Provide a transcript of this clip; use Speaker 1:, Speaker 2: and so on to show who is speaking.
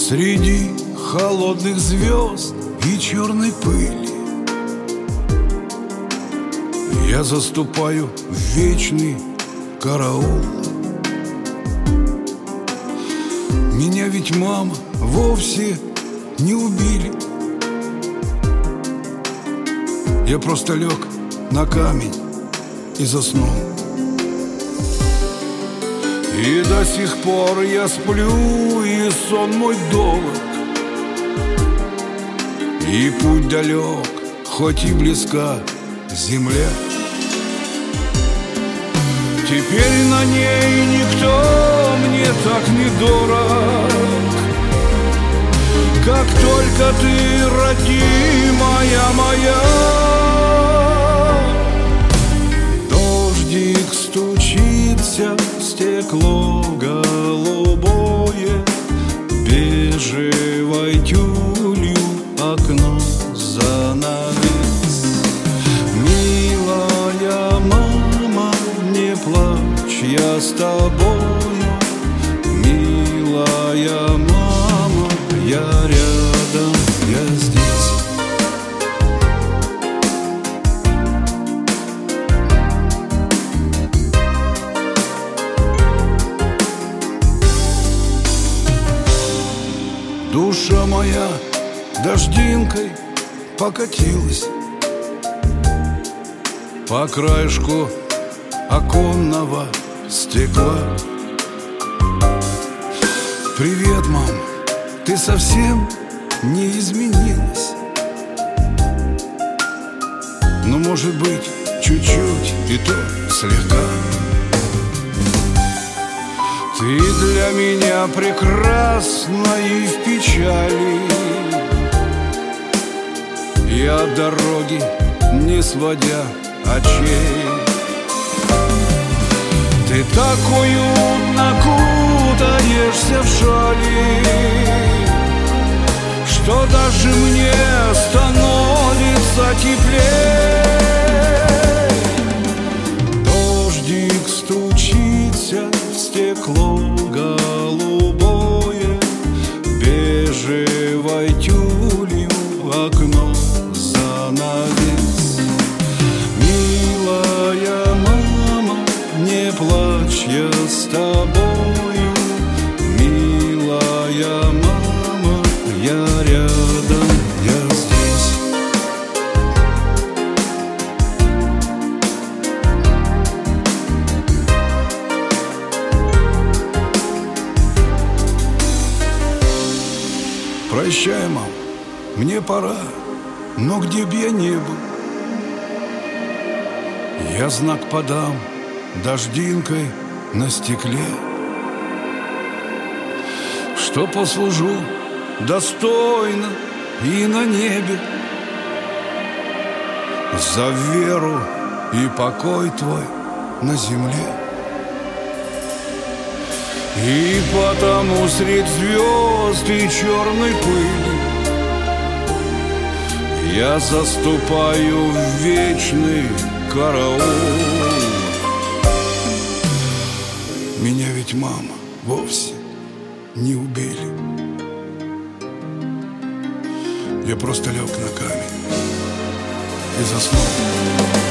Speaker 1: Среди холодных звезд и черной пыли я заступаю в вечный караул. Меня ведь, мама, вовсе не убили. Я просто лег на камень и заснул. И до сих пор я сплю, и сон мой долг, и путь далек, хоть и близка земля. Теперь на ней никто мне так не дорог, как только ты, родимая моя. Дождик стучится в стекло голубое, бежевой тюлью окно занавес. Милая мама, не плачь, я с тобою. Милая мама, я рядом, я здесь. Душа моя дождинкой покатилась по краешку оконного стекла. Привет, мам, ты совсем не изменилась. Ну, может быть, чуть-чуть и то слегка. Ты для меня прекрасна и в печали, и от дороги не сводя очей. Ты так уютно кутаешься в шали, что даже мне становится теплей. Дождик стучится в стекло голубое, бежевой тюлью окно занавес. Милая мама, не плачь, я с тобою. Милая мама, я рядом, я здесь. Прощай, мам, мне пора, но где б я не был, я знак подам дождинкой на стекле, что послужу достойно и на небе за веру и покой твой на земле. И потому средь звезд и черной пыли я заступаю в вечный караул. Меня ведь, мама, вовсе не убили. Я просто лег на камень и заснул.